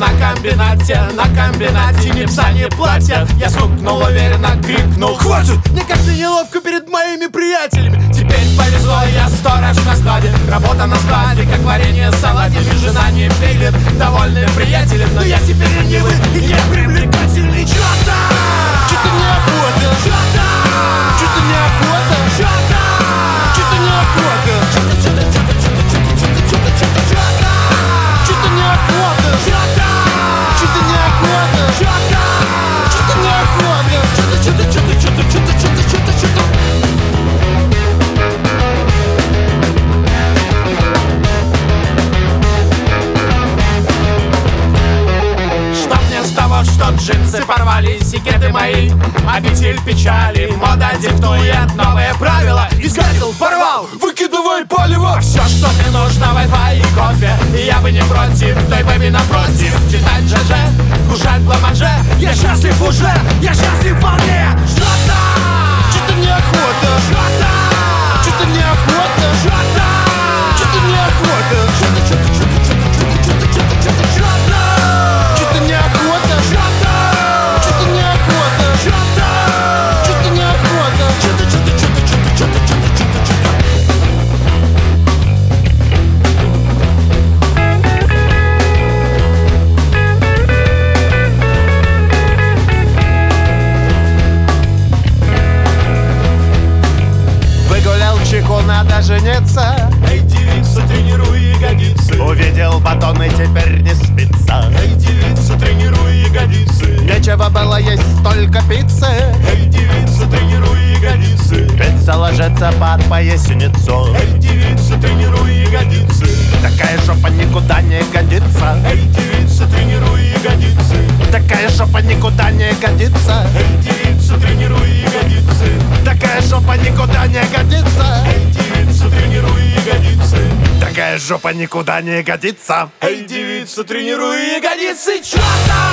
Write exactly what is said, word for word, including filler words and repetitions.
на комбинате, на комбинате ни пса, ни платья. Я стукнул уверенно, крикнул: хватит! Мне как-то неловко перед моими приятелями. Теперь повезло, я сторож на складе. Работа на складе, как варенье с салатами. Жена не пилит, довольны приятелем. Но я теперь ленивый и не привлекательный. Чё-то! Чё-то неохота! Чё-то! Чё-то неохота! Чё-то! Чё-то неохота! Чё-то, чё-то, чё-то, чё-то, чё-то, чё-то, чё-то, чё-то! Чё-то неохота! Чё-то! Чё-то неохота! Чё-то! Чё-то неохота! Чё-то, чё-то, чё-то, чё-то, чё-то, чё-то, чё-то, чё-то. Что джинсы порвали, секреты мои, обитель печали. Мода диктует новые правила. Изгадил, порвал, выкидывай палево. Все, что мне нужно, Wi-Fi и кофе. И я бы не против, той бэби напротив. Читать ЖЖ, кушать бламанже. Я счастлив уже, я счастлив вполне. Что-то, что-то неохота. Что-то, что-то неохота. Что-то, что-то неохота. Что-то, что-то, что-то, что-то, что-то, что-то, что-то, что-то, что-то. Что-то неохота. Что-то, что-то неохота. Что-то, что-то неохота. Что-то, что-то, что-то, что-то, что-то, что-то, что-то, что-то. Выгулял чеку, надо жениться. Эй, девица, тренируй ягодицы. Увидел батон и теперь не спится. Эй, девица, тренируй ягодицы. Нечего было есть столько пиццы. Эй, девица, тренируй ягодицы. Пицца ложится под поясницу. Эй, девица, тренируй ягодицы. Такая жопа никуда не годится. Эй, девица, тренируй ягодицы. Такая жопа никуда не годится. Эй, девица, тренируй ягодицы. Такая жопа никуда не годится. Эй, девица, тренируй ягодицы. Такая жопа никуда не годится. Эй, девица, тренируй ягодицы. Чё-то!